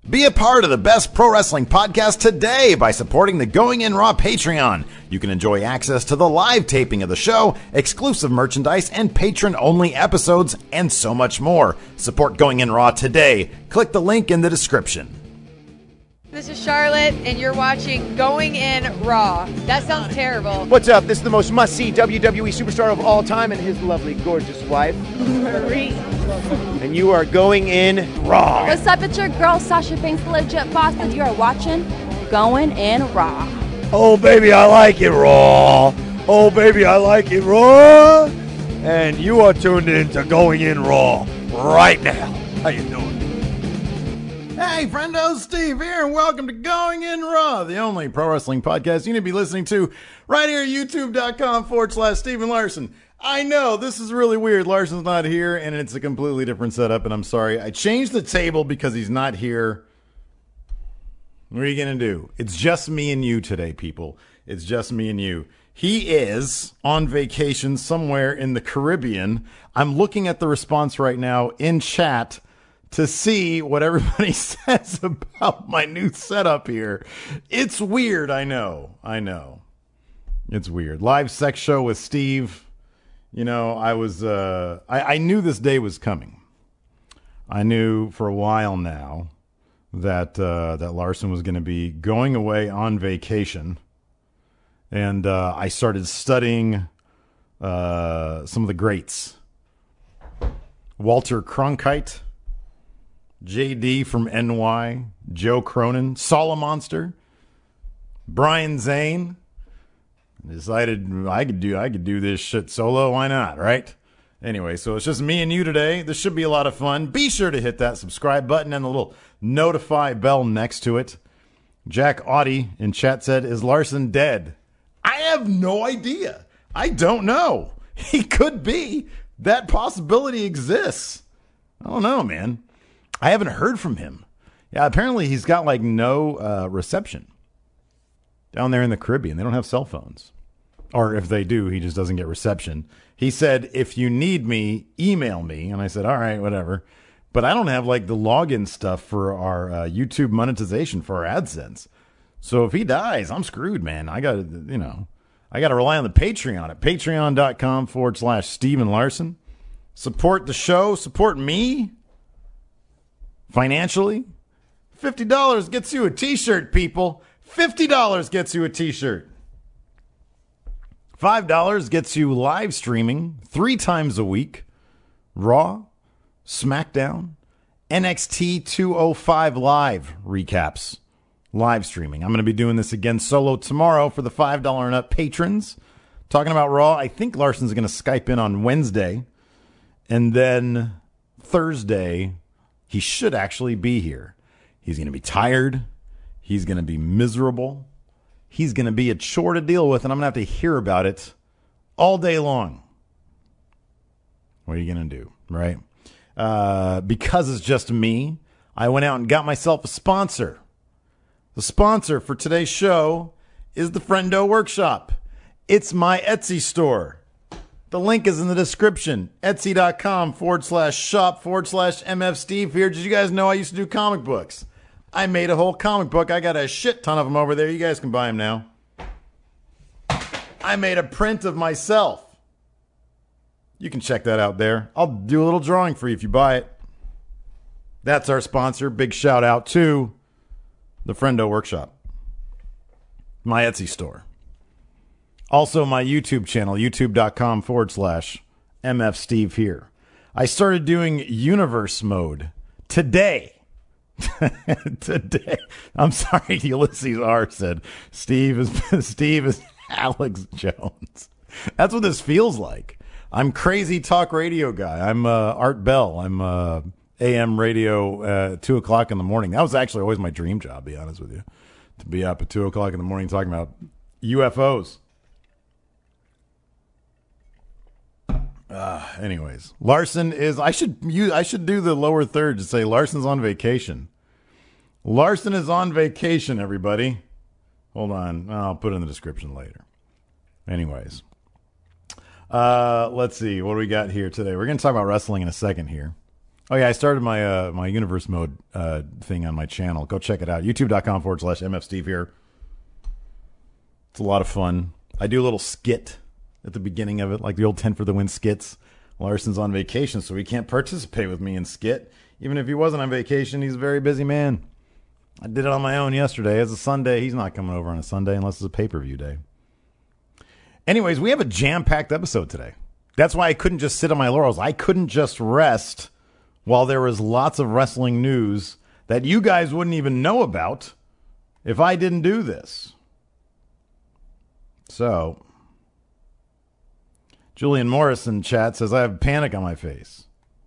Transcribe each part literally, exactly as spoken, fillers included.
Be a part of the best pro wrestling podcast today by supporting the Going In Raw Patreon. You can enjoy access to the live taping of the show, exclusive merchandise, and patron-only episodes, and so much more. Support Going In Raw today. Click the link in the description. This is Charlotte, and you're watching Going In Raw. That sounds terrible. What's up? This is the most must-see W W E superstar of all time and his lovely, gorgeous wife, Marie. And you are going in Raw. What's up? It's your girl, Sasha Banks, the legit boss, and you are watching Going In Raw. Oh, baby, I like it Raw. Oh, baby, I like it Raw. And you are tuned in to Going In Raw right now. How you doing? Hey, friendo, Steve here, and welcome to Going In Raw, the only pro wrestling podcast you need to be listening to right here at youtube.com forward slash Steven Larson. I know, this is really weird. Larson's not here, and it's a completely different setup, and I'm sorry. I changed the table because he's not here. What are you going to do? It's just me and you today, people. It's just me and you. He is on vacation somewhere in the Caribbean. I'm looking at the response right now in chat to see what everybody says about my new setup here. It's weird, I know. I know. It's weird. Live sex show with Steve. You know, I was, uh, I, I knew this day was coming. I knew for a while now that, uh, that Larson was going to be going away on vacation. And, uh, I started studying, uh, some of the greats. Walter Cronkite, J D from N Y, Joe Cronin, Solomonster, Brian Zane. Decided I could do I could do this shit solo. Why not, right? Anyway, so it's just me and you today. This should be a lot of fun. Be sure to hit that subscribe button and the little notify bell next to it. Jack Audie in chat said, "Is Larson dead?" I have no idea. I don't know. He could be. That possibility exists. I don't know, man. I haven't heard from him. Yeah, apparently he's got like no uh, reception down there in the Caribbean. They don't have cell phones. Or if they do, he just doesn't get reception. He said, if you need me, email me. And I said, all right, whatever. But I don't have like the login stuff for our uh, YouTube monetization for our AdSense. So if he dies, I'm screwed, man. I got to, you know, I got to rely on the Patreon at patreon.com forward slash Steven Larson. Support the show. Support me financially. fifty dollars gets you a t-shirt, people. fifty dollars gets you a t-shirt. five dollars gets you live streaming three times a week. Raw, SmackDown, N X T two oh five Live recaps. Live streaming. I'm going to be doing this again solo tomorrow for the five dollars and up patrons. Talking about Raw, I think Larson's going to Skype in on Wednesday. And then Thursday, he should actually be here. He's going to be tired. He's going to be miserable. He's going to be a chore to deal with, and I'm going to have to hear about it all day long. What are you going to do, right? Uh, because it's just me, I went out and got myself a sponsor. The sponsor for today's show is the Friendo Workshop. It's my Etsy store. The link is in the description. Etsy.com forward slash shop forward slash MF Steve here. Did you guys know I used to do comic books? I made a whole comic book. I got a shit ton of them over there. You guys can buy them now. I made a print of myself. You can check that out there. I'll do a little drawing for you if you buy it. That's our sponsor. Big shout out to the Friendo Workshop. My Etsy store. Also my YouTube channel, youtube.com forward slash MF Steve here. I started doing universe mode today. Today, I'm sorry, Ulysses R said Steve is Steve is Alex Jones. That's what this feels like. I'm crazy talk radio guy. I'm uh, Art Bell. I'm uh, A M radio uh, two o'clock in the morning. That was actually always my dream job. To be honest with you, to be up at two o'clock in the morning talking about U F Os. Uh, anyways, Larson is, I should you I should do the lower third to say Larson's on vacation. Larson is on vacation, everybody. Hold on. I'll put it in the description later. Anyways, uh, let's see. What do we got here today? We're going to talk about wrestling in a second here. Oh, yeah, I started my uh, my universe mode uh, thing on my channel. Go check it out. YouTube.com forward slash MFSteve here. It's a lot of fun. I do a little skit at the beginning of it, like the old ten for the Win skits. Larson's on vacation, so he can't participate with me in skit. Even if he wasn't on vacation, he's a very busy man. I did it on my own yesterday. It's a Sunday. He's not coming over on a Sunday unless it's a pay-per-view day. Anyways, we have a jam-packed episode today. That's why I couldn't just sit on my laurels. I couldn't just rest while there was lots of wrestling news that you guys wouldn't even know about if I didn't do this. So, Julian Morris in chat says, I have panic on my face.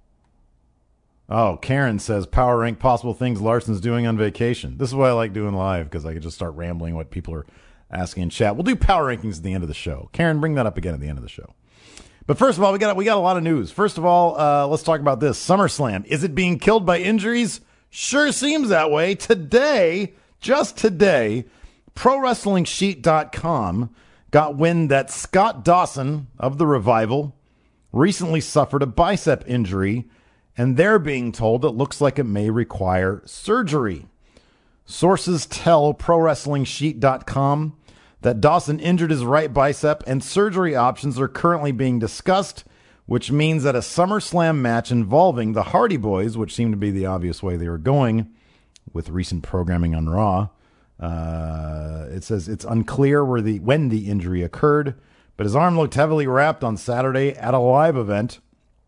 Oh, Karen says, power rank possible things Larson's doing on vacation. This is why I like doing live, because I can just start rambling what people are asking in chat. We'll do power rankings at the end of the show. Karen, bring that up again at the end of the show. But first of all, we got we got a lot of news. First of all, uh, let's talk about this. SummerSlam. Is it being killed by injuries? Sure seems that way. Today, just today, Pro Wrestling Sheet dot com got wind that Scott Dawson of The Revival recently suffered a bicep injury, and they're being told it looks like it may require surgery. Sources tell Pro Wrestling Sheet dot com that Dawson injured his right bicep and surgery options are currently being discussed, which means that a SummerSlam match involving the Hardy Boys, which seemed to be the obvious way they were going with recent programming on Raw, uh, it says it's unclear where the when the injury occurred, but his arm looked heavily wrapped on Saturday at a live event.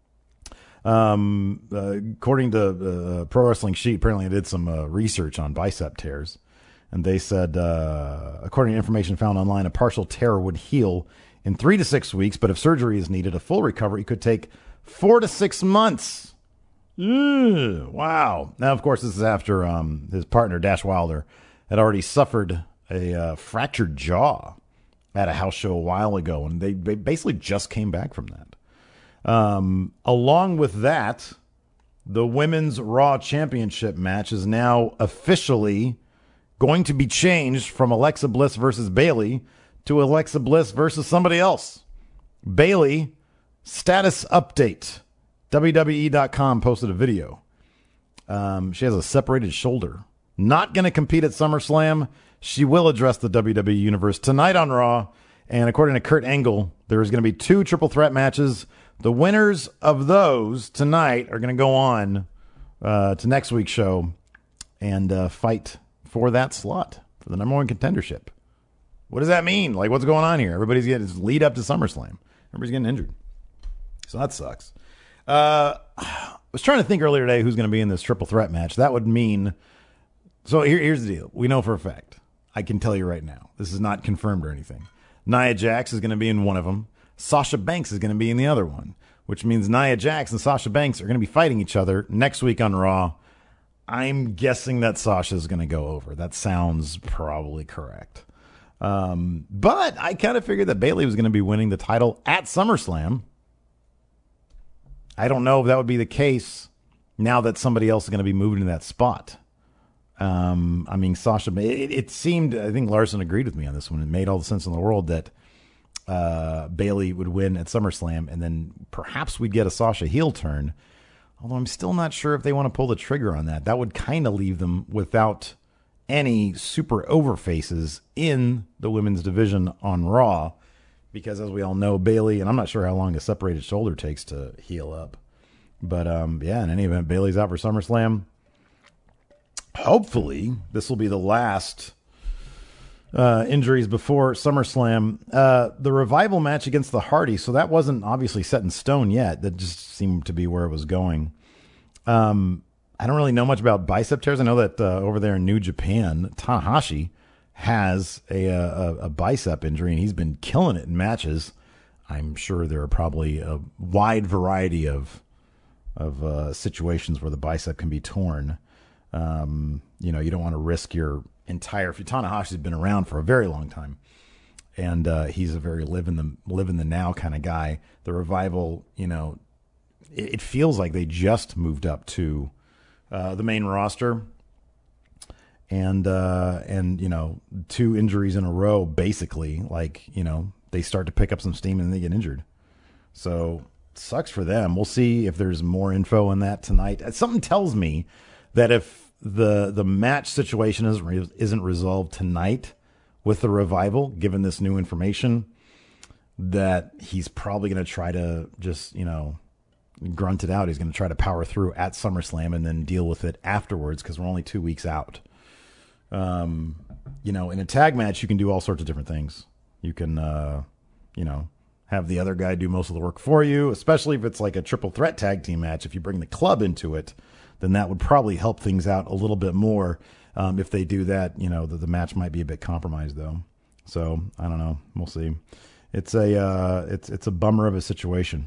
Um, uh, according to uh, Pro Wrestling Sheet, apparently I did some uh, research on bicep tears. And they said, uh, according to information found online, a partial tear would heal in three to six weeks. But if surgery is needed, a full recovery could take four to six months. Ugh, wow. Now, of course, this is after um, his partner, Dash Wilder, had already suffered a uh, fractured jaw at a house show a while ago. And they, they basically just came back from that. Um, along with that, the Women's Raw Championship match is now officially going to be changed from Alexa Bliss versus Bayley to Alexa Bliss versus somebody else. Bayley, status update. W W E dot com posted a video. Um, she has a separated shoulder. Not going to compete at SummerSlam. She will address the W W E Universe tonight on Raw. And according to Kurt Angle, there is going to be two triple threat matches. The winners of those tonight are going to go on uh, to next week's show and uh, fight for that slot, for the number one contendership. What does that mean? Like, what's going on here? Everybody's getting this lead up to SummerSlam. Everybody's getting injured. So that sucks. Uh, I was trying to think earlier today who's going to be in this triple threat match. That would mean, so here, here's the deal. We know for a fact. I can tell you right now. This is not confirmed or anything. Nia Jax is going to be in one of them. Sasha Banks is going to be in the other one, which means Nia Jax and Sasha Banks are going to be fighting each other next week on Raw. I'm guessing that Sasha is going to go over. That sounds probably correct. Um, but I kind of figured that Bayley was going to be winning the title at SummerSlam. I don't know if that would be the case now that somebody else is going to be moving to that spot. Um, I mean, Sasha, it, it seemed, I think Larson agreed with me on this one. It made all the sense in the world that uh, Bayley would win at SummerSlam, and then perhaps we'd get a Sasha heel turn. Although I'm still not sure if they want to pull the trigger on that. That would kind of leave them without any super over faces in the women's division on Raw. Because as we all know, Bayley, and I'm not sure how long a separated shoulder takes to heal up. But um, yeah, in any event, Bayley's out for SummerSlam. Hopefully, this will be the last uh, injuries before SummerSlam. Uh, the Revival match against the Hardys, so that wasn't obviously set in stone yet. That just seemed to be where it was going. Um, I don't really know much about bicep tears. I know that uh, over there in New Japan, Tanahashi has a, a, a bicep injury, and he's been killing it in matches. I'm sure there are probably a wide variety of of uh, situations where the bicep can be torn. Um, you know, you don't want to risk your entire. Tanahashi's been around for a very long time, and uh, he's a very live in the live in the now kind of guy. The Revival, you know, it, it feels like they just moved up to uh, the main roster, and uh, and you know, two injuries in a row, basically. Like, you know, they start to pick up some steam and they get injured. So sucks for them. We'll see if there's more info on that tonight. Something tells me that if the the match situation isn't, isn't resolved tonight with the Revival, given this new information, that he's probably going to try to just, you know, grunt it out. He's going to try to power through at SummerSlam and then deal with it afterwards because we're only two weeks out. Um, you know, in a tag match, you can do all sorts of different things. You can, uh, you know, have the other guy do most of the work for you, especially if it's like a triple threat tag team match. If you bring the club into it, then that would probably help things out a little bit more. Um, if they do that, you know, the, the match might be a bit compromised though. So I don't know. We'll see. It's a, uh, it's, it's a bummer of a situation.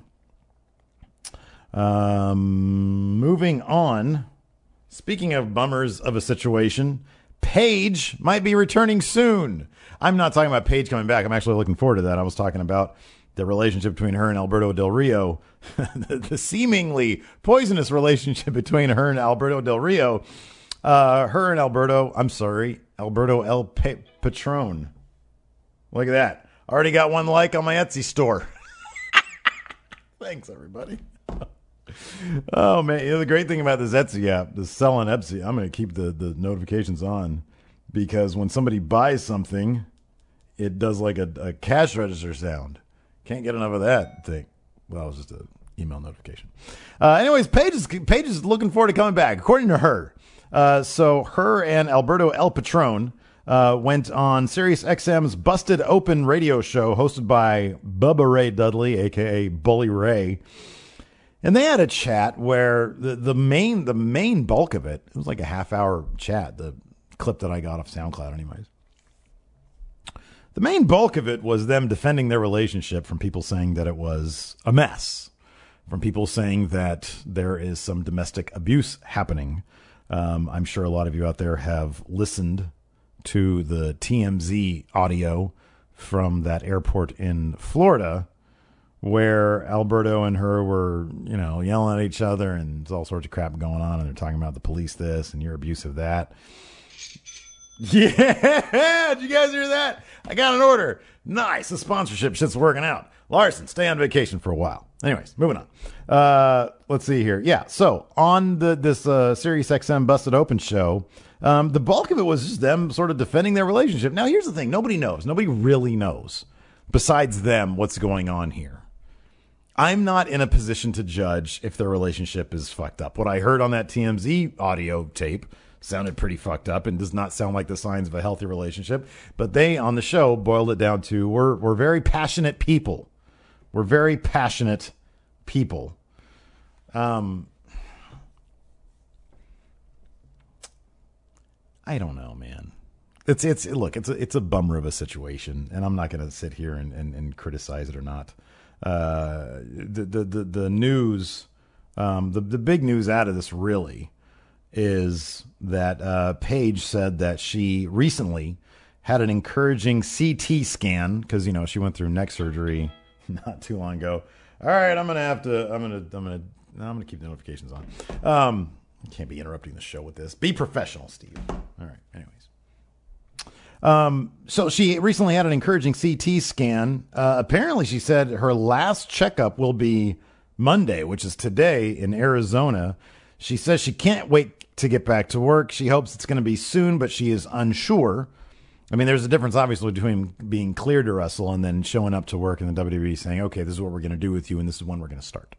Um, moving on. Speaking of bummers of a situation, Paige might be returning soon. I'm not talking about Paige coming back. I'm actually looking forward to that. I was talking about the relationship between her and Alberto Del Rio, the, the seemingly poisonous relationship between her and Alberto Del Rio. Uh, her and Alberto, I'm sorry, Alberto El pa- Patron. Look at that. Already got one like on my Etsy store. Thanks, everybody. Oh, man. You know, the great thing about this Etsy app, the selling Etsy, I'm going to keep the, the notifications on because when somebody buys something, it does like a, a cash register sound. Can't get enough of that thing. Well, it was just an email notification. Uh, anyways, Paige is, Paige is looking forward to coming back, according to her. Uh, so her and Alberto El Patron uh, went on Sirius X M's Busted Open radio show hosted by Bubba Ray Dudley, a k a. Bully Ray. And they had a chat where the, the main the main bulk of it, it was like a half hour chat, the clip that I got off SoundCloud anyways. The main bulk of it was them defending their relationship from people saying that it was a mess, from people saying that there is some domestic abuse happening. Um, I'm sure a lot of you out there have listened to the T M Z audio from that airport in Florida where Alberto and her were, you know, yelling at each other and there's all sorts of crap going on and they're talking about the police this and you're abusive that. Yeah, did you guys hear that? I got an order. Nice, the sponsorship shit's working out. Larson, stay on vacation for a while. Anyways, moving on. Uh, let's see here. Yeah, so on the this uh, Sirius X M Busted Open show, um, the bulk of it was just them sort of defending their relationship. Now, here's the thing. Nobody knows. Nobody really knows, besides them, what's going on here. I'm not in a position to judge if their relationship is fucked up. What I heard on that T M Z audio tape sounded pretty fucked up and does not sound like the signs of a healthy relationship. But they, on the show, boiled it down to, we're, we're very passionate people. We're very passionate people. Um, I don't know, man. It's, it's, look, it's a, it's a bummer of a situation, and I'm not going to sit here and, and, and criticize it or not. Uh, the, the, the, the news, um, the, the big news out of this really is that uh, Paige said that she recently had an encouraging C T scan because, you know, she went through neck surgery not too long ago. All right, I'm gonna have to. I'm gonna. I'm gonna. I'm gonna keep the notifications on. Um, can't be interrupting the show with this. Be professional, Steve. All right. Anyways, um, so she recently had an encouraging C T scan. Uh, apparently, she said her last checkup will be Monday, which is today in Arizona. She says she can't wait to get back to work. She hopes it's going to be soon, but she is unsure. I mean, there's a difference, obviously, between being cleared to wrestle and then showing up to work in the W W E saying, okay, this is what we're going to do with you, and this is when we're going to start.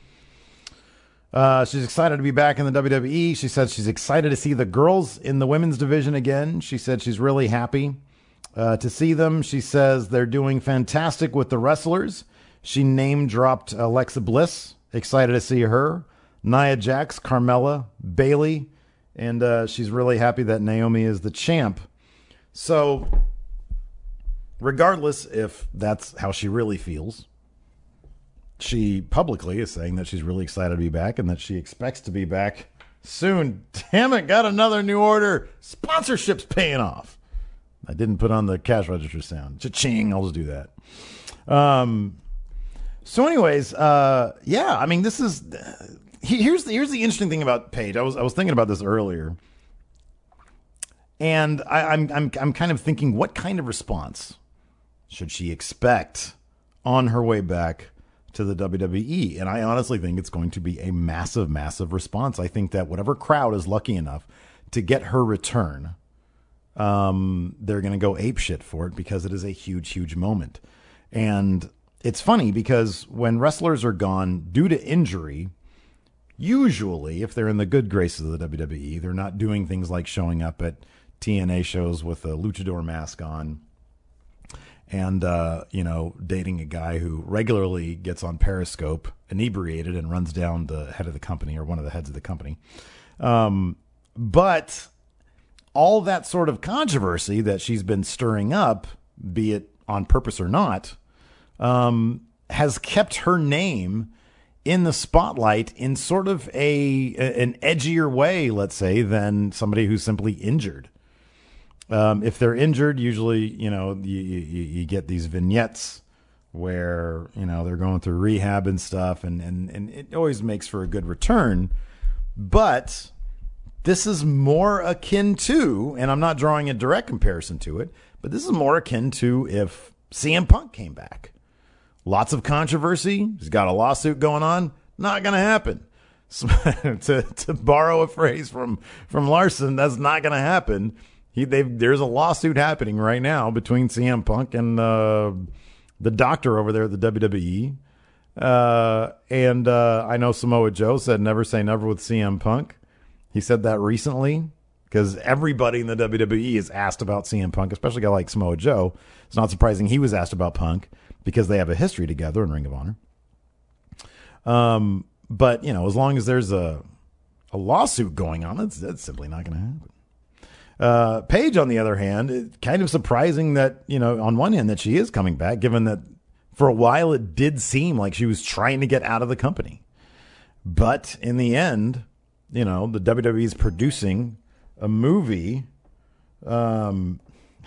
Uh, she's excited to be back in the W W E. She said she's excited to see the girls in the women's division again. She said she's really happy uh, to see them. She says they're doing fantastic with the wrestlers. She name-dropped Alexa Bliss. Excited to see her. Nia Jax, Carmella, Bayley, and uh, she's really happy that Naomi is the champ. So, regardless if that's how she really feels, she publicly is saying that she's really excited to be back and that she expects to be back soon. Damn it, got another new order. Sponsorship's paying off. I didn't put on the cash register sound. Cha-ching, I'll just do that. Um. So, anyways, uh, yeah, I mean, this is... Uh, Here's the, here's the interesting thing about Paige. I was I was thinking about this earlier, and I, I'm I'm I'm kind of thinking, what kind of response should she expect on her way back to the W W E. And I honestly think it's going to be a massive, massive response. I think that whatever crowd is lucky enough to get her return, um, they're going to go apeshit for it because it is a huge, huge moment. And it's funny because when wrestlers are gone due to injury, usually if they're in the good graces of the W W E, they're not doing things like showing up at T N A shows with a luchador mask on and, uh, you know, dating a guy who regularly gets on Periscope inebriated and runs down the head of the company or one of the heads of the company. Um, but all that sort of controversy that she's been stirring up, be it on purpose or not, um, has kept her name in the spotlight in sort of a an edgier way, let's say, than somebody who's simply injured. Um, if they're injured, usually, you know, you, you, you get these vignettes where, you know, they're going through rehab and stuff, and, and, and it always makes for a good return. But this is more akin to, and I'm not drawing a direct comparison to it, but this is more akin to if C M Punk came back. Lots of controversy. He's got a lawsuit going on. Not going to happen. So, to to borrow a phrase from, from Larson, that's not going to happen. He, they've, there's a lawsuit happening right now between C M Punk and uh, the doctor over there at the W W E. Uh, and uh, I know Samoa Joe said never say never with C M Punk. He said that recently because everybody in the W W E is asked about C M Punk, especially a guy like Samoa Joe. It's not surprising he was asked about Punk because they have a history together in Ring of Honor. Um, but, you know, as long as there's a, a lawsuit going on, it's, it's simply not going to happen. Uh, Paige, on the other hand, it's kind of surprising that, you know, on one hand that she is coming back, given that for a while it did seem like she was trying to get out of the company. But in the end, you know, the W W E is producing a movie. Um,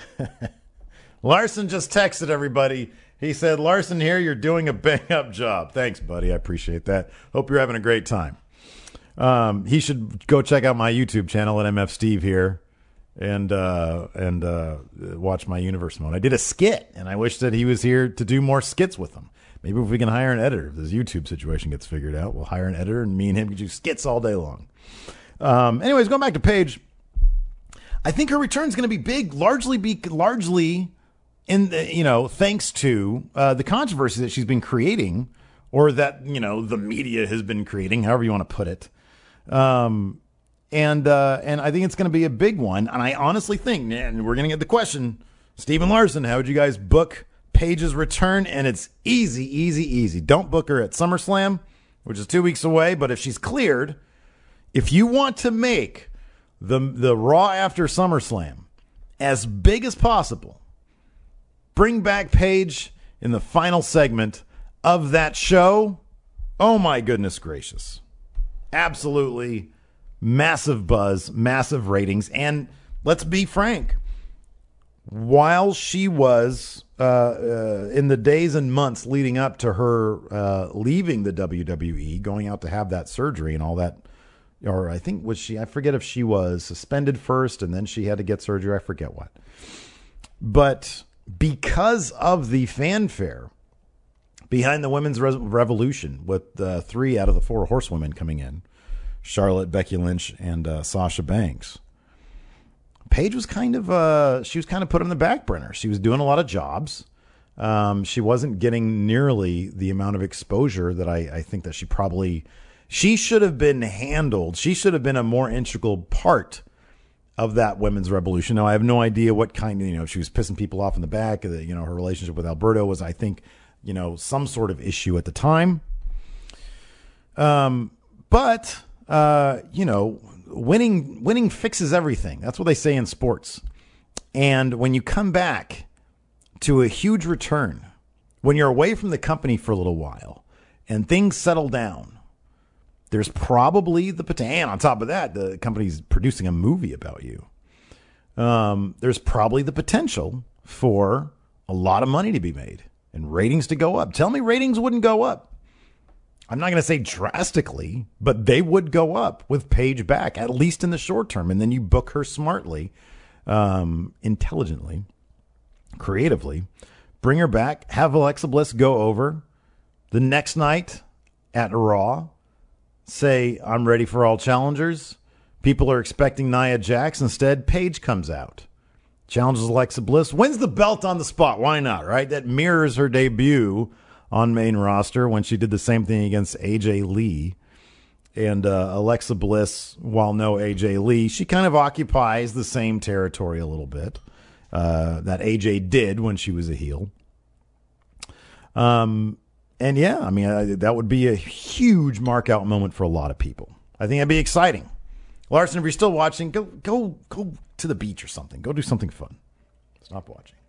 Larson just texted everybody. He said, Larson here, you're doing a bang up job. Thanks, buddy. I appreciate that. Hope you're having a great time. Um, he should go check out my YouTube channel at M F Steve here. And uh, and uh, watch my Universe Mode. I did a skit, and I wish that he was here to do more skits with them. Maybe if we can hire an editor, if this YouTube situation gets figured out, we'll hire an editor, and me and him can do skits all day long. Um, anyways, going back to Paige, I think her return is going to be big, largely be largely in the, you know, thanks to uh, the controversy that she's been creating, or that, you know, the media has been creating, however you want to put it. Um. And uh, and I think it's going to be a big one. And I honestly think, and we're going to get the question, Stephen Larson, how would you guys book Paige's return? And it's easy, easy, easy. Don't book her at SummerSlam, which is two weeks away. But if she's cleared, if you want to make the the Raw after SummerSlam as big as possible, bring back Paige in the final segment of that show. Oh, my goodness gracious. Absolutely. Massive buzz, massive ratings, and let's be frank, while she was uh, uh, in the days and months leading up to her uh, leaving the W W E, going out to have that surgery and all that, or I think was she, I forget if she was suspended first and then she had to get surgery, I forget what. But because of the fanfare behind the women's re- revolution with uh, three out of the four horsewomen coming in, Charlotte, Becky Lynch, and uh, Sasha Banks, Paige was kind of uh, she was kind of put on the back burner. She was doing a lot of jobs. Um, she wasn't getting nearly the amount of exposure that I, I think that she probably she should have been handled. She should have been a more integral part of that women's revolution. Now I have no idea what kind of, you know, she was pissing people off in the back. You know, her relationship with Alberto was, I think, you know, some sort of issue at the time. Um, but. Uh, you know, winning winning fixes everything. That's what they say in sports. And when you come back to a huge return, when you're away from the company for a little while and things settle down, there's probably the potential. And on top of that, the company's producing a movie about you. Um, there's probably the potential for a lot of money to be made and ratings to go up. Tell me ratings wouldn't go up. I'm not going to say drastically, but they would go up with Paige back, at least in the short term. And then you book her smartly, um, intelligently, creatively, bring her back, have Alexa Bliss go over, the next night at Raw, say, I'm ready for all challengers. People are expecting Nia Jax. Instead, Paige comes out. Challenges Alexa Bliss. Wins the belt on the spot. Why not, right? That mirrors her debut on main roster when she did the same thing against A J Lee. And uh, Alexa Bliss, while no A J Lee, she kind of occupies the same territory a little bit uh, that A J did when she was a heel. Um, and yeah, I mean, uh, that would be a huge mark out moment for a lot of people. I think that'd be exciting. Larson, if you're still watching, go go go to the beach or something. Go do something fun. Stop watching.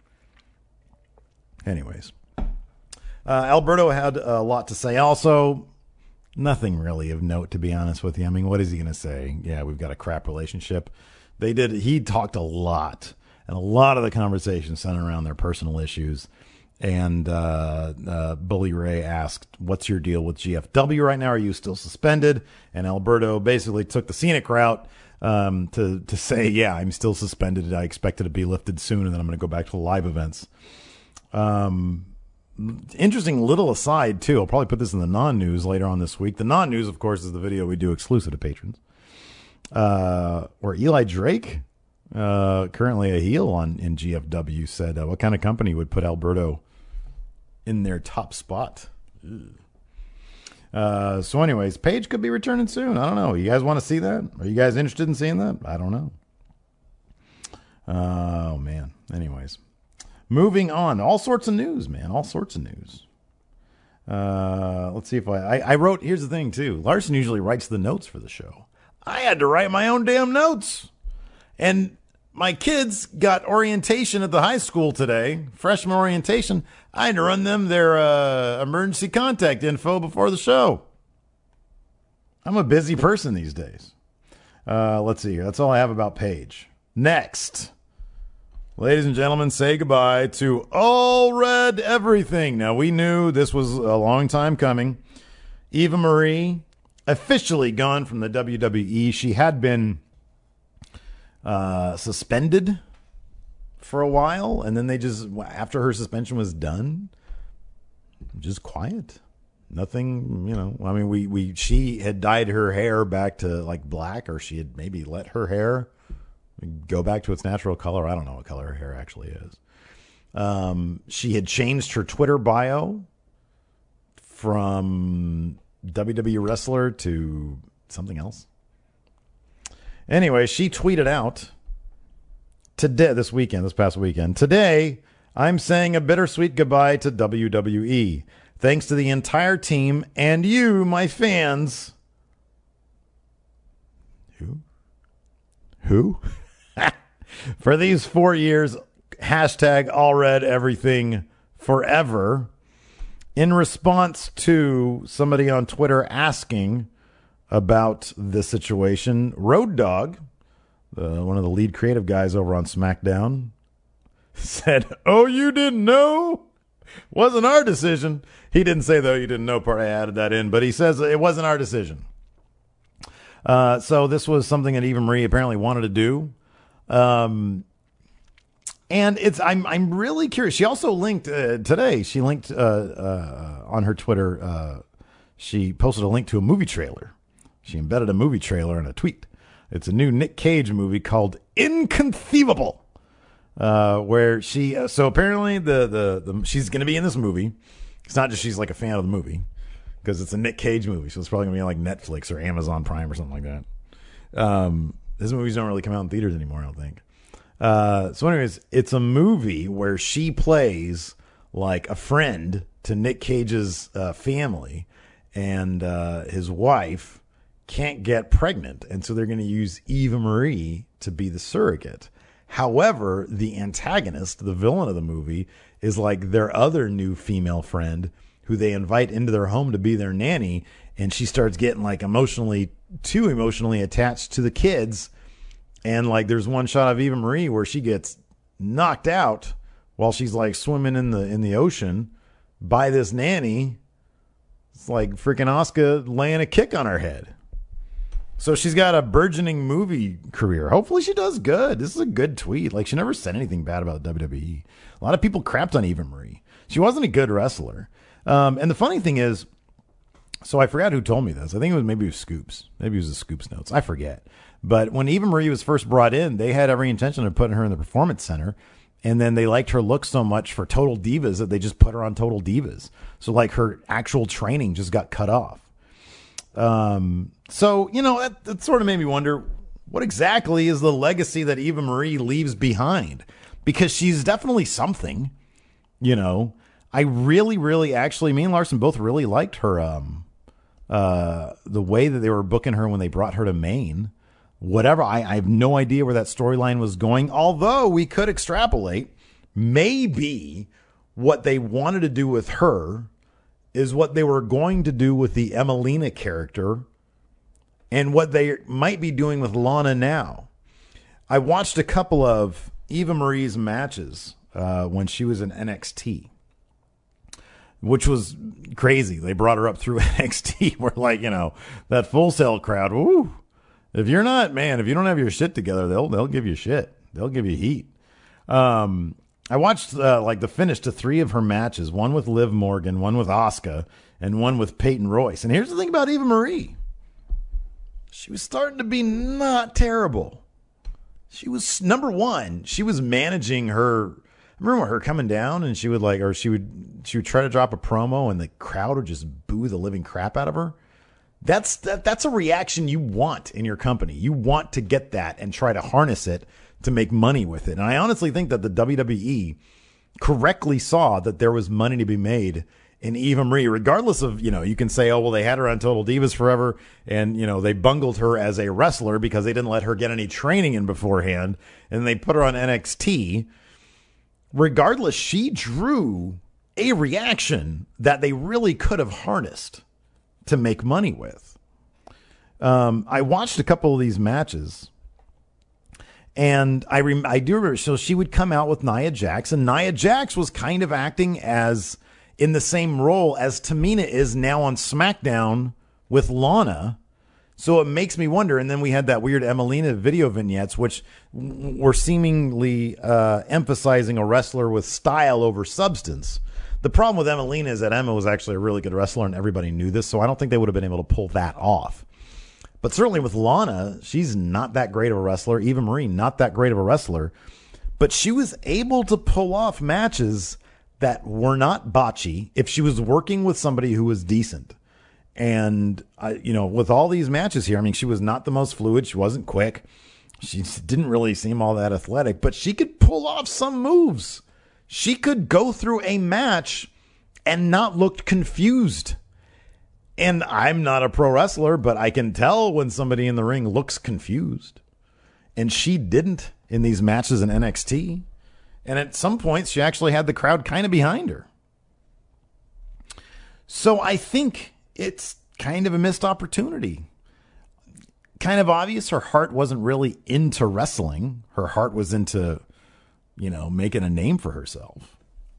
Anyways, uh, Alberto had a lot to say. Also, nothing really of note, to be honest with you. I mean, what is he going to say? Yeah, we've got a crap relationship. They did. He talked a lot, and a lot of the conversation centered around their personal issues. And uh, uh, Bully Ray asked, what's your deal with G F W right now? Are you still suspended? And Alberto basically took the scenic route um, to, to say, yeah, I'm still suspended. I expect it to be lifted soon, and then I'm going to go back to the live events. Um, interesting little aside, too. I'll probably put this in the non-news later on this week. The non-news, of course, is the video we do exclusive to patrons. Uh, where Eli Drake, uh, currently a heel on in G F W, said, uh, what kind of company would put Alberto in their top spot? Uh, so anyways, Paige could be returning soon. I don't know. You guys want to see that? Are you guys interested in seeing that? I don't know. Oh, man. Anyways, moving on. All sorts of news, man. All sorts of news. Uh, let's see if I, I, I wrote, here's the thing too. Larson usually writes the notes for the show. I had to write my own damn notes. And my kids got orientation at the high school today, freshman orientation. I had to run them their uh, emergency contact info before the show. I'm a busy person these days. Uh, let's see here. That's all I have about Paige. Next, ladies and gentlemen, say goodbye to All Red Everything. Now, we knew this was a long time coming. Eva Marie, officially gone from the W W E. She had been Uh, suspended for a while, and then they just, after her suspension was done, just quiet. Nothing, you know. I mean, we, we she had dyed her hair back to like black, or she had maybe let her hair go back to its natural color. I don't know what color her hair actually is. Um, she had changed her Twitter bio from W W E wrestler to something else. Anyway, she tweeted out today, this weekend, this past weekend, today, I'm saying a bittersweet goodbye to W W E. Thanks to the entire team and you, my fans. Who? Who? For these four years, hashtag all red everything forever. In response to somebody on Twitter asking about this situation, Road Dogg, uh, one of the lead creative guys over on SmackDown, said, oh, you didn't know? Wasn't our decision. He didn't say, though, you didn't know part. I added that in, but he says it wasn't our decision. Uh, so this was something that Eva Marie apparently wanted to do. Um, and it's I'm I'm really curious. She also linked uh, today. She linked uh, uh, on her Twitter. Uh, she posted a link to a movie trailer. She embedded a movie trailer in a tweet. It's a new Nick Cage movie called Inconceivable, uh, where she. Uh, so apparently, the the, the she's going to be in this movie. It's not just she's like a fan of the movie, because it's a Nick Cage movie, so it's probably going to be like Netflix or Amazon Prime or something like that. Um, his movies don't really come out in theaters anymore, I don't think. Uh, so, anyways, it's a movie where she plays like a friend to Nick Cage's uh, family, and uh, his wife can't get pregnant, and so they're going to use Eva Marie to be the surrogate. However, the antagonist, the villain of the movie, is like their other new female friend who they invite into their home to be their nanny, and she starts getting like emotionally, too emotionally attached to the kids. And like there's one shot of Eva Marie where she gets knocked out while she's like swimming in the in the ocean by this nanny. It's like freaking Asuka laying a kick on her head. So she's got a burgeoning movie career. Hopefully she does good. This is a good tweet. Like, she never said anything bad about W W E. A lot of people crapped on Eva Marie. She wasn't a good wrestler. Um, and the funny thing is, so I forgot who told me this. I think it was maybe it was Scoops. Maybe it was the Scoops notes. I forget. But when Eva Marie was first brought in, they had every intention of putting her in the Performance Center. And then they liked her look so much for Total Divas that they just put her on Total Divas. So like her actual training just got cut off. Um, so, you know, that, that sort of made me wonder, what exactly is the legacy that Eva Marie leaves behind? Because she's definitely something, you know. I really, really actually, me and Larson both really liked her, um, uh, the way that they were booking her when they brought her to Maine. Whatever, I, I have no idea where that storyline was going, although we could extrapolate. Maybe what they wanted to do with her is what they were going to do with the Emelina character and what they might be doing with Lana now. I watched a couple of Eva Marie's matches uh, when she was in N X T, which was crazy. They brought her up through N X T where, like, you know, that Full Sail crowd, woo. If you're not, man, if you don't have your shit together, they'll they'll give you shit. They'll give you heat. Um, I watched uh, like the finish to three of her matches, one with Liv Morgan, one with Asuka, and one with Peyton Royce. And here's the thing about Eva Marie. She was starting to be not terrible. She was, number one, she was managing her. I remember her coming down and she would like, or she would, she would try to drop a promo and the crowd would just boo the living crap out of her. That's that, that's a reaction you want in your company. You want to get that and try to harness it to make money with it. And I honestly think that the W W E correctly saw that there was money to be made in Eva Marie, regardless of, you know, you can say, oh, well, they had her on Total Divas forever and, you know, they bungled her as a wrestler because they didn't let her get any training in beforehand and they put her on N X T. Regardless, she drew a reaction that they really could have harnessed to make money with. Um, I watched a couple of these matches, and I rem- I do remember. So she would come out with Nia Jax, and Nia Jax was kind of acting as in the same role as Tamina is now on SmackDown with Lana. So it makes me wonder. And then we had that weird Emelina video vignettes, which w- were seemingly uh, emphasizing a wrestler with style over substance. The problem with Emelina is that Emma was actually a really good wrestler and everybody knew this, so I don't think they would have been able to pull that off. But certainly with Lana, she's not that great of a wrestler. Eva Marie, not that great of a wrestler. But she was able to pull off matches that were not botchy if she was working with somebody who was decent. And, uh, you know, with all these matches here, I mean, she was not the most fluid. She wasn't quick. She didn't really seem all that athletic, but she could pull off some moves. She could go through a match and not look confused. And I'm not a pro wrestler, but I can tell when somebody in the ring looks confused. And she didn't in these matches in N X T. And at some points, she actually had the crowd kind of behind her. So I think it's kind of a missed opportunity. Kind of obvious her heart wasn't really into wrestling. Her heart was into, you know, making a name for herself.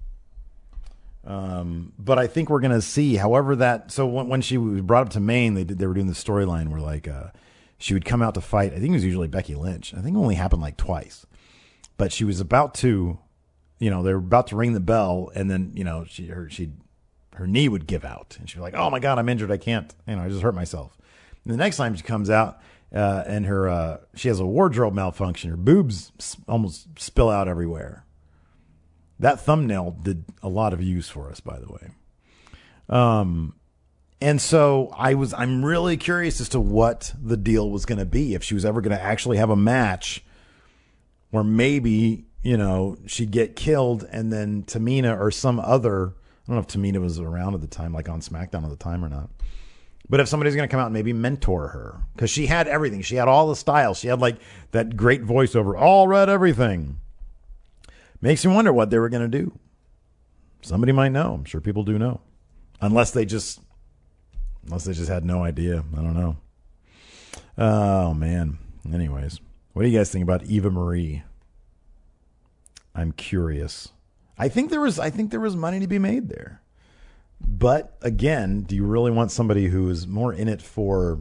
Um, but I think we're going to see, however that, so when, when she was brought up to Maine, they did, they were doing the storyline where like, uh, she would come out to fight. I think it was usually Becky Lynch. I think it only happened like twice, but she was about to, you know, they were about to ring the bell and then, you know, she, her, she, her knee would give out and she'd be like, oh my God, I'm injured. I can't, you know, I just hurt myself. And the next time she comes out, uh, and her, uh, she has a wardrobe malfunction. Her boobs almost spill out everywhere. That thumbnail did a lot of use for us, by the way. Um, and so I was, I'm really curious as to what the deal was going to be. If she was ever going to actually have a match where maybe, you know, she'd get killed and then Tamina or some other, I don't know if Tamina was around at the time, like on SmackDown at the time or not. But if somebody's going to come out and maybe mentor her, because she had everything. She had all the styles. She had like that great voiceover, all read everything. Makes me wonder what they were going to do. Somebody might know. I'm sure people do know. Unless they just, unless they just had no idea. I don't know. Oh, man. Anyways, what do you guys think about Eva Marie? I'm curious. I think there was, I think there was money to be made there. But again, do you really want somebody who is more in it for,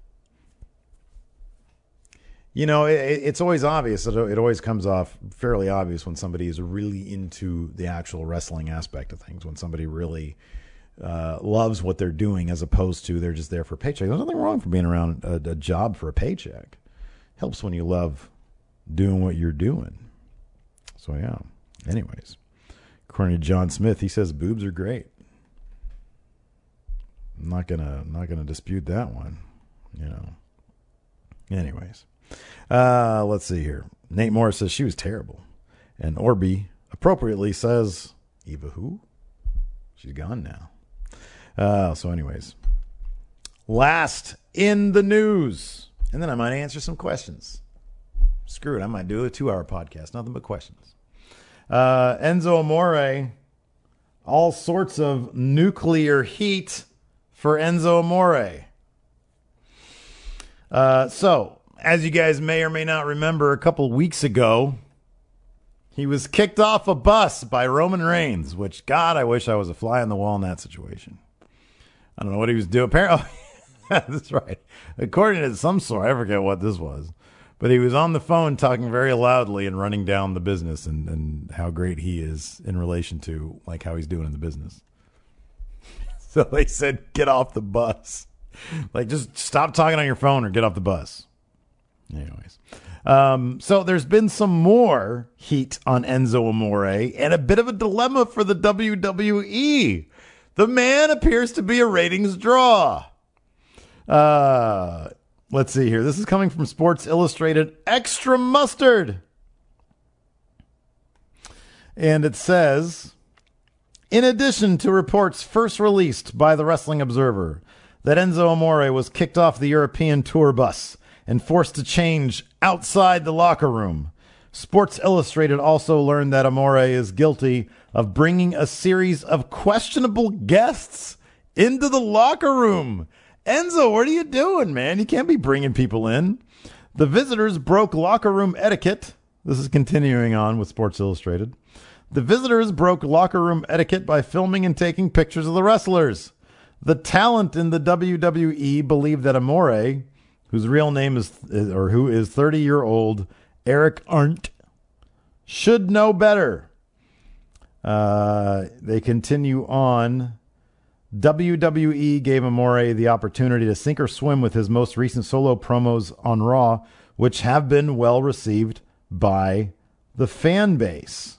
you know, it, it's always obvious. It, it always comes off fairly obvious when somebody is really into the actual wrestling aspect of things, when somebody really uh, loves what they're doing as opposed to they're just there for a paycheck. There's nothing wrong for being around a, a job for a paycheck. Helps when you love doing what you're doing. So, yeah. Anyways, according to John Smith, he says boobs are great. I'm not gonna not gonna dispute that one, you know. Anyways, uh, let's see here. Nate Morris says she was terrible, and Orby appropriately says Eva who? She's gone now. Uh, so, anyways, last in the news, and then I might answer some questions. Screw it, I might do a two-hour podcast, nothing but questions. Uh, Enzo Amore, all sorts of nuclear heat for Enzo Amore. Uh, so, as you guys may or may not remember, a couple weeks ago, he was kicked off a bus by Roman Reigns, which, God, I wish I was a fly on the wall in that situation. I don't know what he was doing. Apparently, that's right. According to some source, I forget what this was, but he was on the phone talking very loudly and running down the business and, and how great he is in relation to like how he's doing in the business. So they said, get off the bus. Like, just stop talking on your phone or get off the bus. Anyways. Um, so there's been some more heat on Enzo Amore and a bit of a dilemma for the W W E. The man appears to be a ratings draw. Uh, let's see here. This is coming from Sports Illustrated Extra Mustard. And it says, in addition to reports first released by the Wrestling Observer that Enzo Amore was kicked off the European tour bus and forced to change outside the locker room, Sports Illustrated also learned that Amore is guilty of bringing a series of questionable guests into the locker room. Enzo, what are you doing, man? You can't be bringing people in. The visitors broke locker room etiquette. This is continuing on with Sports Illustrated. The visitors broke locker room etiquette by filming and taking pictures of the wrestlers. The talent in the W W E believed that Amore, whose real name is, or who is thirty-year-old Eric Arndt, should know better. Uh, they continue on. W W E gave Amore the opportunity to sink or swim with his most recent solo promos on Raw, which have been well received by the fan base.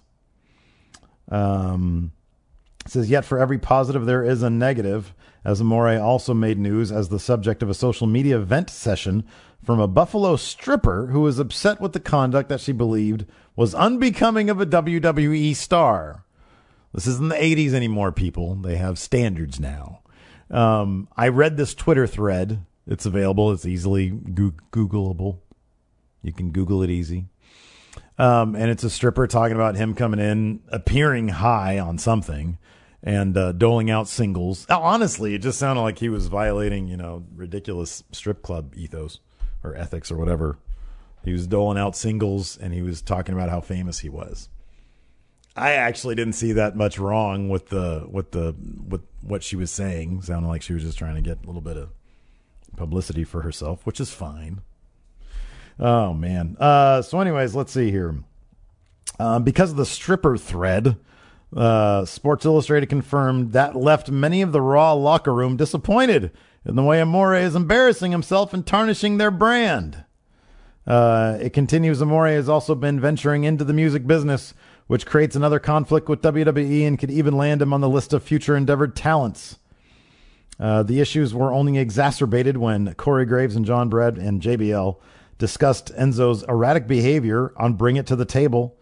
Um, it says, yet for every positive there is a negative, as Amore also made news as the subject of a social media vent session from a Buffalo stripper who was upset with the conduct that she believed was unbecoming of a W W E star. This isn't the eighties anymore, people. They have standards now. Um, I read this Twitter thread. It's available. It's easily go- Googleable. You can Google it easy. Um, and it's a stripper talking about him coming in, appearing high on something, and uh, doling out singles. Honestly, it just sounded like he was violating, you know, ridiculous strip club ethos or ethics or whatever. He was doling out singles, and he was talking about how famous he was. I actually didn't see that much wrong with the with the with what she was saying. Sounded like she was just trying to get a little bit of publicity for herself, which is fine. Oh man. Uh, so, anyways, let's see here. Um, because of the stripper thread, uh, Sports Illustrated confirmed that left many of the Raw locker room disappointed in the way Amore is embarrassing himself and tarnishing their brand. Uh, it continues, Amore has also been venturing into the music business, which creates another conflict with W W E and could even land him on the list of future endeavored talents. Uh, the issues were only exacerbated when Corey Graves and John Brett and J B L discussed Enzo's erratic behavior on Bring It to the Table.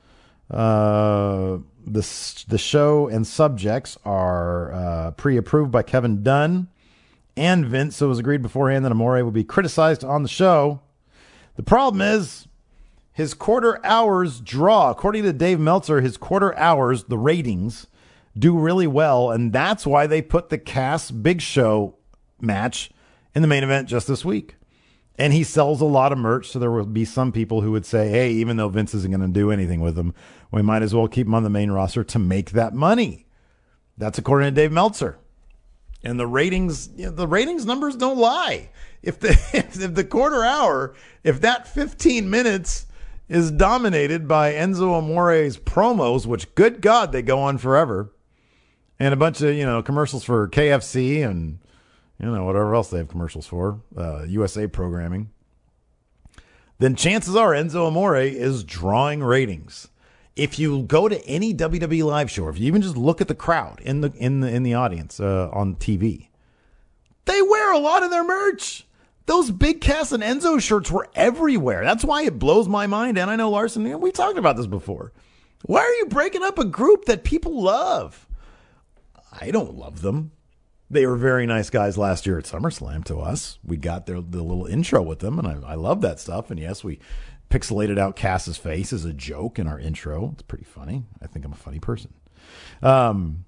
Uh, the, the show and subjects are uh, pre-approved by Kevin Dunn and Vince, so it was agreed beforehand that Amore would be criticized on the show. The problem is his quarter hours draw. According to Dave Meltzer, his quarter hours, the ratings, do really well, and that's why they put the Cass Big Show match in the main event just this week. And he sells a lot of merch, so there will be some people who would say, hey, even though Vince isn't going to do anything with him, we might as well keep him on the main roster to make that money. That's according to Dave Meltzer. And the ratings, you know, the ratings numbers don't lie. If the if the quarter hour, if that fifteen minutes is dominated by Enzo Amore's promos, which, good God, they go on forever, and a bunch of, you know, commercials for K F C and, you know, whatever else they have commercials for, uh, U S A programming, then chances are Enzo Amore is drawing ratings. If you go to any W W E live show, or if you even just look at the crowd in the in the in the audience uh, on T V, they wear a lot of their merch. Those Big Cass and Enzo shirts were everywhere. That's why it blows my mind. And I know, Larson, we talked about this before. Why are you breaking up a group that people love? I don't love them. They were very nice guys last year at SummerSlam to us. We got their the little intro with them, and I, I love that stuff. And yes, we pixelated out Cass's face as a joke in our intro. It's pretty funny. I think I'm a funny person. Um,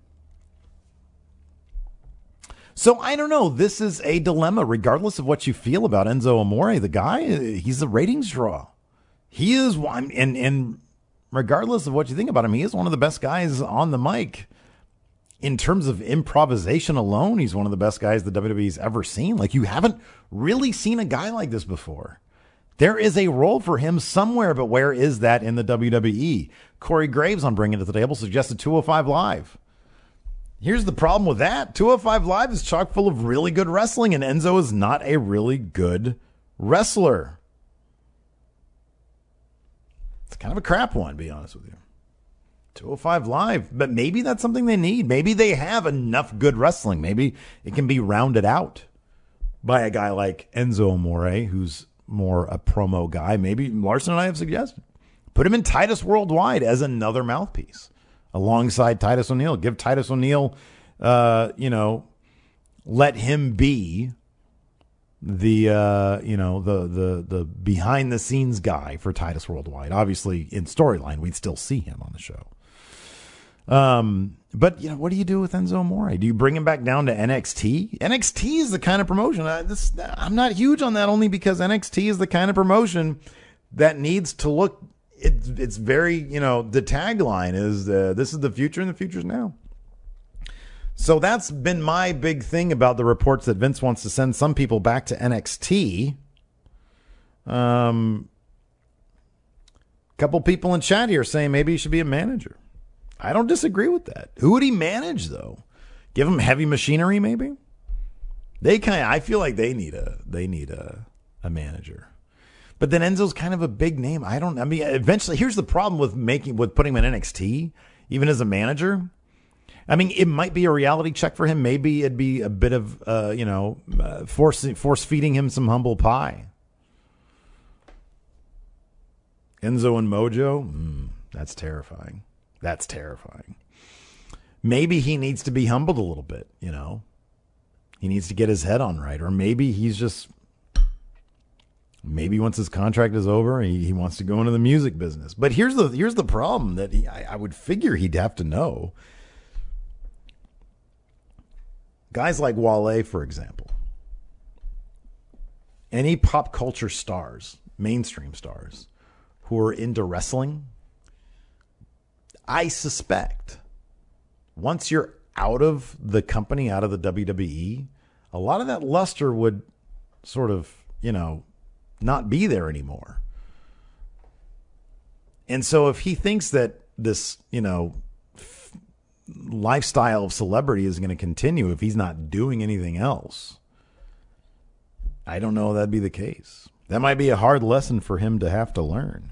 so I don't know. This is a dilemma, regardless of what you feel about Enzo Amore. The guy, he's a ratings draw. He is one, and and regardless of what you think about him, he is one of the best guys on the mic. In terms of improvisation alone, he's one of the best guys the W W E's ever seen. Like, you haven't really seen a guy like this before. There is a role for him somewhere, but where is that in the W W E? Corey Graves on Bringing It to the Table suggested two oh five Live. Here's the problem with that. two oh five Live is chock full of really good wrestling, and Enzo is not a really good wrestler. It's kind of a crap one, to be honest with you. two oh five Live, but maybe that's something they need. Maybe they have enough good wrestling. Maybe it can be rounded out by a guy like Enzo Amore, who's more a promo guy. Maybe Larson and I have suggested. Put him in Titus Worldwide as another mouthpiece alongside Titus O'Neil. Give Titus O'Neil, uh, you know, let him be the, uh, you know, the, the, the behind the scenes guy for Titus Worldwide. Obviously in storyline, we'd still see him on the show. Um, but you know, what do you do with Enzo Amore? Do you bring him back down to N X T? N X T is the kind of promotion. I, this, I'm not huge on that, only because N X T is the kind of promotion that needs to look. It, it's very, you know, the tagline is uh, this is the future, and the future's now. So that's been my big thing about the reports that Vince wants to send some people back to N X T. Um, a couple people in chat here saying maybe he should be a manager. I don't disagree with that. Who would he manage, though? Give him Heavy Machinery, maybe? They kind of, I feel like they need a they need a a manager. But then Enzo's kind of a big name. I don't. I mean, eventually, here's the problem with making with putting him in N X T, even as a manager. I mean, it might be a reality check for him. Maybe it'd be a bit of, uh, you know, uh, force force feeding him some humble pie. Enzo and Mojo, mm, that's terrifying. That's terrifying. Maybe he needs to be humbled a little bit, you know. He needs to get his head on right. Or maybe he's just, maybe once his contract is over, he, he wants to go into the music business. But here's the here's the problem that he, I, I would figure he'd have to know. Guys like Wale, for example. Any pop culture stars, mainstream stars, who are into wrestling, I suspect once you're out of the company, out of the W W E, a lot of that luster would sort of, you know, not be there anymore. And so if he thinks that this, you know, f- lifestyle of celebrity is going to continue if he's not doing anything else, I don't know if that'd be the case. That might be a hard lesson for him to have to learn.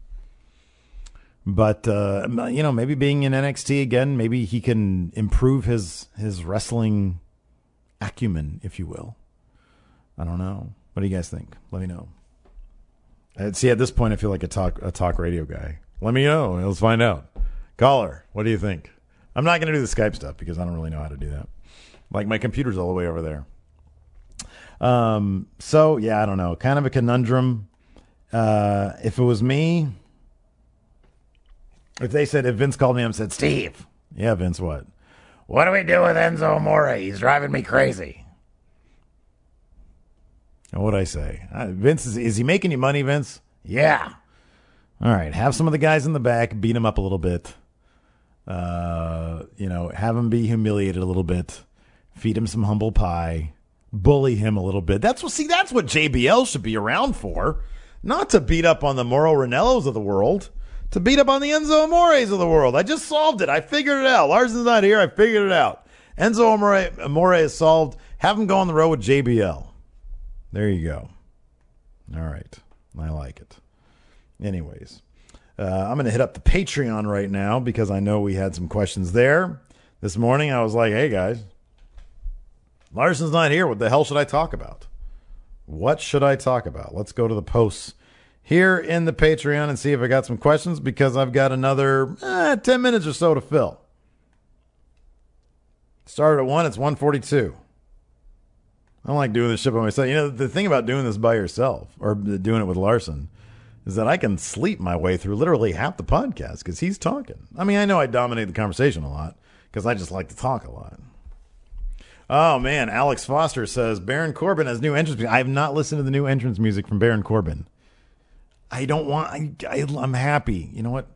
But, uh, you know, maybe being in N X T again, maybe he can improve his, his wrestling acumen, if you will. I don't know. What do you guys think? Let me know. I'd see, at this point, I feel like a talk a talk radio guy. Let me know. Let's find out. Caller, what do you think? I'm not going to do the Skype stuff because I don't really know how to do that. Like, my computer's all the way over there. Um. So, yeah, I don't know. Kind of a conundrum. Uh, if it was me... If they said, if Vince called me up and said, Steve. Yeah, Vince, what? What do we do with Enzo Amore? He's driving me crazy. And what'd I say? Uh, Vince, is, is he making you money, Vince? Yeah. All right. Have some of the guys in the back beat him up a little bit. Uh, you know, have him be humiliated a little bit. Feed him some humble pie. Bully him a little bit. That's what, see, that's what J B L should be around for. Not to beat up on the Mauro Ranellos of the world. to beat up on the Enzo Amores of the world. I just solved it. I figured it out. Larson's not here. I figured it out. Enzo Amore, Amore is solved. Have him go on the road with J B L. There you go. All right. I like it. Anyways, uh, I'm going to hit up the Patreon right now because I know we had some questions there. This morning I was like, hey, guys, Larson's not here. What the hell should I talk about? What should I talk about? Let's go to the posts here in the Patreon and see if I got some questions because I've got another eh, ten minutes or so to fill. Started at one. It's one forty-two. I don't like doing this shit by myself. You know, the thing about doing this by yourself or doing it with Larson is that I can sleep my way through literally half the podcast because he's talking. I mean, I know I dominate the conversation a lot because I just like to talk a lot. Oh, man. Alex Foster says, Baron Corbin has new entrance music. I have not listened to the new entrance music from Baron Corbin. I don't want... I, I, I'm happy. You know what?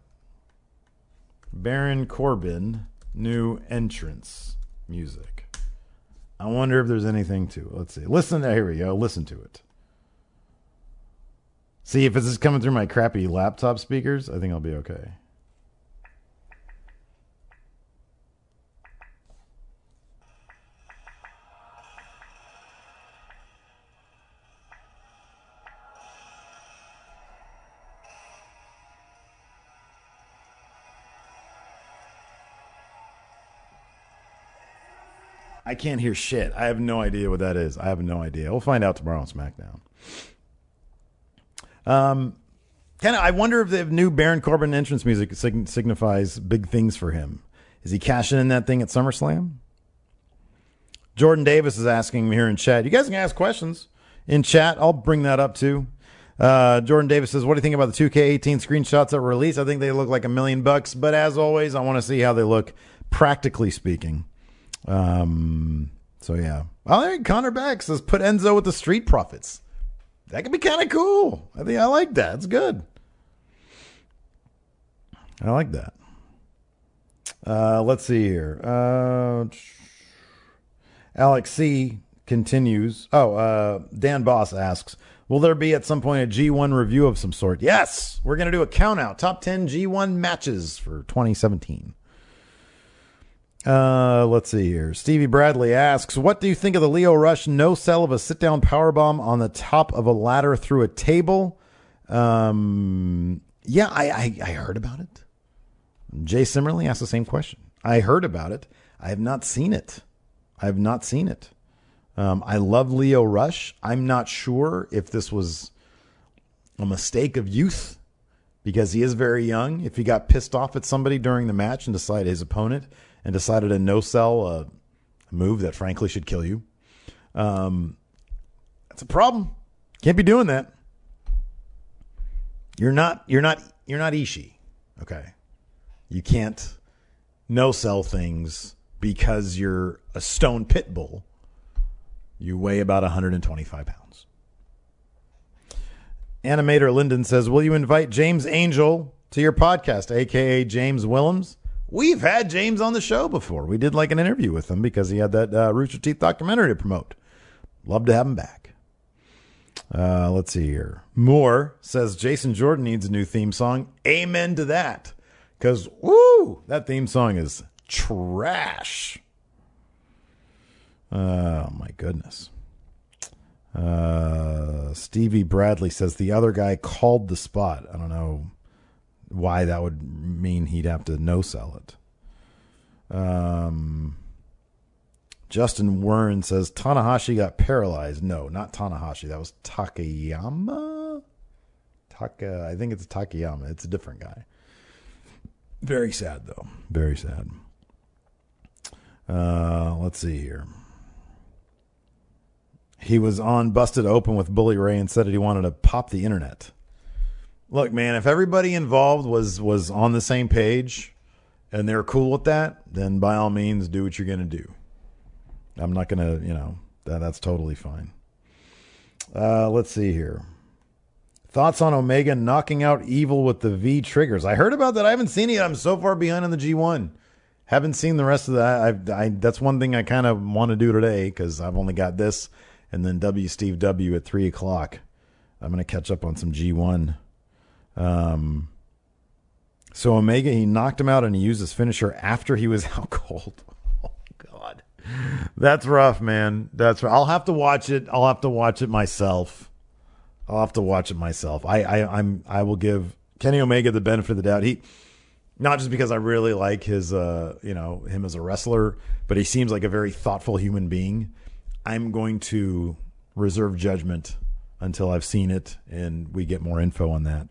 Baron Corbin, new entrance music. I wonder if there's anything to it. Let's see. Listen. Here we go. Listen to it. See, if this is coming through my crappy laptop speakers, I think I'll be okay. I can't hear shit. I have no idea what that is. I have no idea. We'll find out tomorrow on SmackDown. Um, kind of. I wonder if the new Baron Corbin entrance music sig- signifies big things for him. Is he cashing in that thing at SummerSlam? Jordan Davis is asking me here in chat. You guys can ask questions in chat. I'll bring that up too. Uh, Jordan Davis says, what do you think about the two K eighteen screenshots that were released? I think they look like a million bucks, but as always, I want to see how they look practically speaking. Um, so yeah. Oh, there, Connor Beck says, put Enzo with the Street Profits. That could be kind of cool. I think I like that. It's good. I like that. Uh, let's see here. Uh, Alex C continues. Oh, uh, Dan Boss asks, will there be at some point a G one review of some sort? Yes. We're going to do a count out. Top ten G one matches for twenty seventeen. Uh, let's see here. Stevie Bradley asks, what do you think of the Lio Rush no sell of a sit-down powerbomb on the top of a ladder through a table? Um, yeah, I, I, I heard about it. Jay Simmerly asked the same question. I heard about it. I have not seen it. I have not seen it. Um, I love Lio Rush. I'm not sure if this was a mistake of youth because he is very young. If he got pissed off at somebody during the match and decided his opponent and decided to no-sell a move that frankly should kill you. Um, that's a problem. Can't be doing that. You're not, you're not, you're not Ishii. Okay. You can't no-sell things because you're a stone pit bull. You weigh about one hundred twenty-five pounds. Animator Lyndon says, will you invite James Angel to your podcast, a k a. James Willems? We've had James on the show before. We did like an interview with him because he had that uh, Rooster Teeth documentary to promote. Love to have him back. Uh, let's see here. Moore says Jason Jordan needs a new theme song. Amen to that. Because, woo, that theme song is trash. Oh, my goodness. Uh, Stevie Bradley says the other guy called the spot. I don't know why that would mean he'd have to no-sell it. Um, Justin Wern says Tanahashi got paralyzed. No, not Tanahashi. That was Takayama? Taka, I think it's Takayama. It's a different guy. Very sad, though. Very sad. Uh, let's see here. He was on Busted Open with Bully Ray and said that he wanted to pop the internet. Look, man, if everybody involved was, was on the same page and they're cool with that, then by all means, do what you're going to do. I'm not going to, you know, that, that's totally fine. Uh, let's see here. Thoughts on Omega knocking out Evil with the V triggers. I heard about that. I haven't seen it yet. I'm so far behind on the G one. Haven't seen the rest of that. I've, I, that's one thing I kind of want to do today because I've only got this and then W Steve W at three o'clock. I'm going to catch up on some G one. Um, So Omega, he knocked him out and he used his finisher after he was out cold. Oh, God. That's rough, man. That's I'll have to watch it. I'll have to watch it myself. I'll have to watch it myself. I, I, I'm, I will give Kenny Omega the benefit of the doubt. He, not just because I really like his, uh, you know, him as a wrestler, but he seems like a very thoughtful human being. I'm going to reserve judgment until I've seen it and we get more info on that.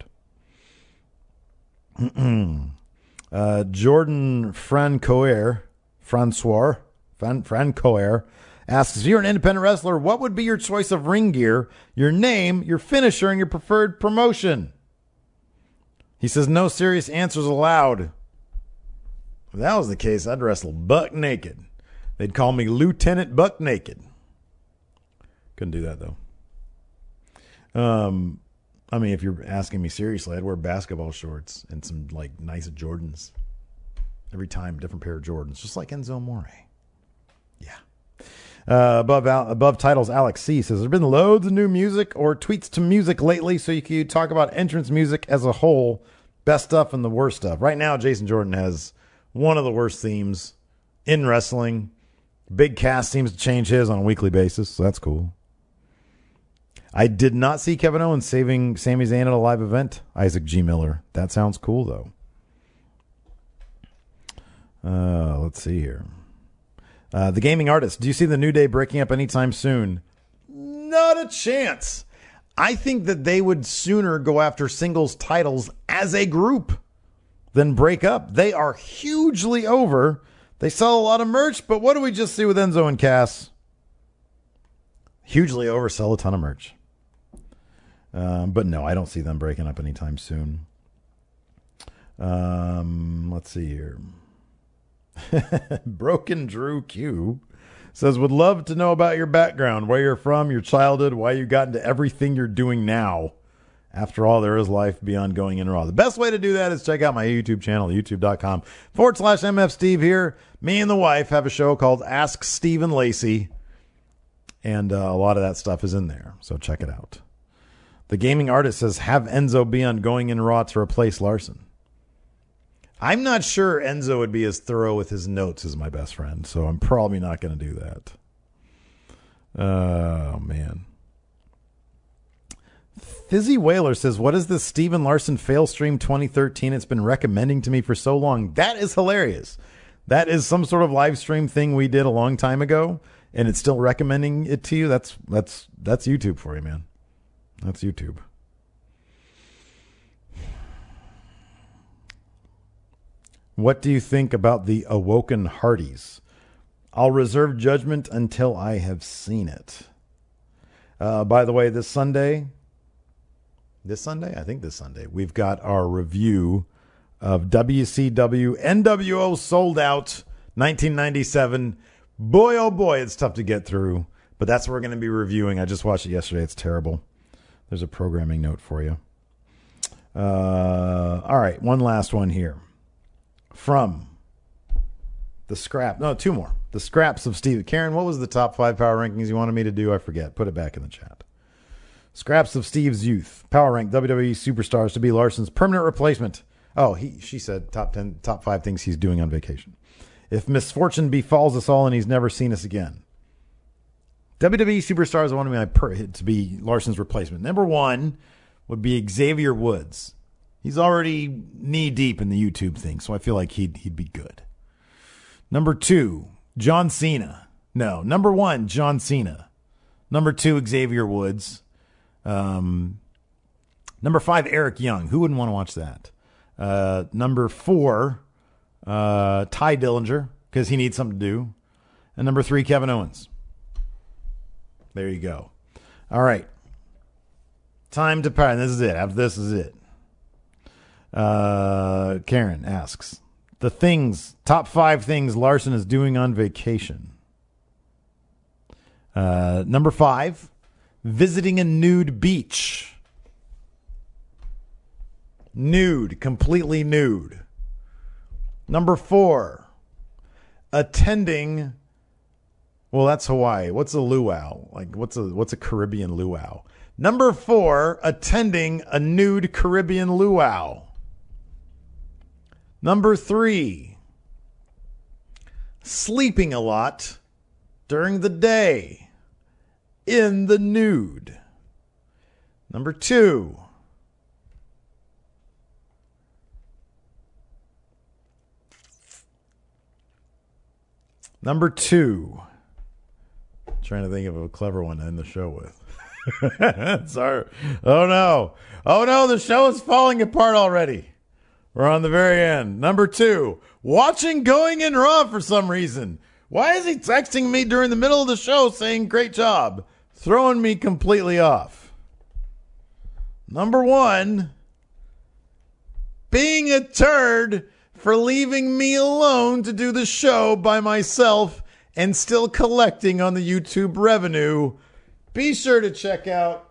uh, Jordan Francoeur, Francois, Fran, Francoeur asks, if you're an independent wrestler, what would be your choice of ring gear, your name, your finisher, and your preferred promotion? He says, no serious answers allowed. If that was the case, I'd wrestle buck naked. They'd call me Lieutenant Buck Naked. Couldn't do that, though. Um, I mean, if you're asking me seriously, I'd wear basketball shorts and some, like, nice Jordans. Every time, different pair of Jordans, just like Enzo Amore. Yeah. Uh, above above titles, Alex C. says, there's been loads of new music or tweets to music lately, so you can talk about entrance music as a whole, best stuff and the worst stuff. Right now, Jason Jordan has one of the worst themes in wrestling. Big Cass seems to change his on a weekly basis, so that's cool. I did not see Kevin Owens saving Sami Zayn at a live event. Isaac G. Miller. That sounds cool, though. Uh, let's see here. Uh, the Gaming Artist. Do you see the New Day breaking up anytime soon? Not a chance. I think that they would sooner go after singles titles as a group than break up. They are hugely over. They sell a lot of merch, but what do we just see with Enzo and Cass? Hugely over, sell a ton of merch. Um, but no, I don't see them breaking up anytime soon. Um, let's see here. Broken Drew Q says, would love to know about your background, where you're from, your childhood, why you got into everything you're doing now. After all, there is life beyond going in Raw. The best way to do that is check out my YouTube channel, youtube.com forward slash MF Steve here. Me and the wife have a show called Ask Stephen Lacey. And uh, a lot of that stuff is in there. So check it out. The Gaming Artist says, have Enzo be on Going in Raw to replace Larson. I'm not sure Enzo would be as thorough with his notes as my best friend, so I'm probably not going to do that. Oh, man. Fizzy Whaler says, what is this Steven Larson fail stream twenty thirteen? It's been recommending to me for so long. That is hilarious. That is some sort of live stream thing we did a long time ago, and it's still recommending it to you. That's that's that's YouTube for you, man. That's YouTube. What do you think about the Awoken Hardys? I'll reserve judgment until I have seen it. Uh, by the way, this Sunday, this Sunday, I think this Sunday, we've got our review of W C W N W O Sold Out nineteen ninety-seven. Boy, oh boy, it's tough to get through, but that's what we're going to be reviewing. I just watched it yesterday. It's terrible. There's a programming note for you. Uh, all right, one last one here. From the scrap. No, two more. The scraps of Steve. Karen, what was the top five power rankings you wanted me to do? I forget. Put it back in the chat. Scraps of Steve's youth. Power rank W W E superstars to be Larson's permanent replacement. Oh, he. She said top ten, top five things he's doing on vacation. If misfortune befalls us all and he's never seen us again. W W E superstars I want to be, per, to be Larson's replacement. Number one would be Xavier Woods. He's already knee deep in the YouTube thing, so I feel like he'd he'd be good. Number two, John Cena. No, number one, John Cena. Number two, Xavier Woods. Um, number five, Eric Young. Who wouldn't want to watch that? Uh, number four, uh, Ty Dillinger, because he needs something to do. And number three, Kevin Owens. There you go. All right. Time to pair. This is it. After this is it. Uh, Karen asks, the things, top five things Larson is doing on vacation. Uh, number five, visiting a nude beach. Nude, completely nude. Number four, attending. Well, that's Hawaii. What's a luau? Like, what's a what's a Caribbean luau? Number four, attending a nude Caribbean luau. Number three, sleeping a lot during the day in the nude. Number two, number two, trying to think of a clever one to end the show with. Sorry. Oh no. Oh no, the show is falling apart already. We're on the very end. Number two, watching Going in Raw for some reason. Why is he texting me during the middle of the show saying great job? Throwing me completely off. Number one, being a turd for leaving me alone to do the show by myself and still collecting on the YouTube revenue. Be sure to check out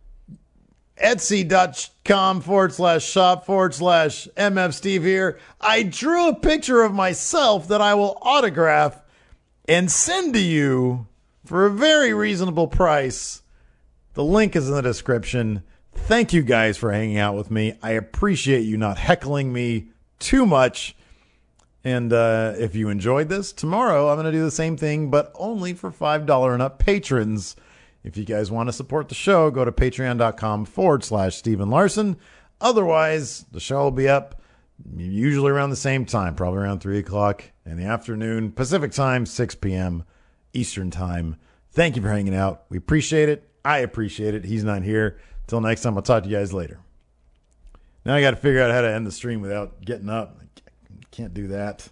Etsy.com forward slash shop forward slash MF Steve here. I drew a picture of myself that I will autograph and send to you for a very reasonable price. The link is in the description. Thank you guys for hanging out with me. I appreciate you not heckling me too much. And uh, if you enjoyed this, tomorrow I'm going to do the same thing, but only for five dollars and up patrons. If you guys want to support the show, go to patreon.com forward slash Steven Larson. Otherwise, the show will be up usually around the same time, probably around three o'clock in the afternoon, Pacific time, six p.m. Eastern time. Thank you for hanging out. We appreciate it. I appreciate it. He's not here. Till next time, I'll talk to you guys later. Now I got to figure out how to end the stream without getting up. I can't do that.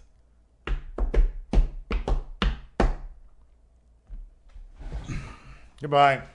Goodbye.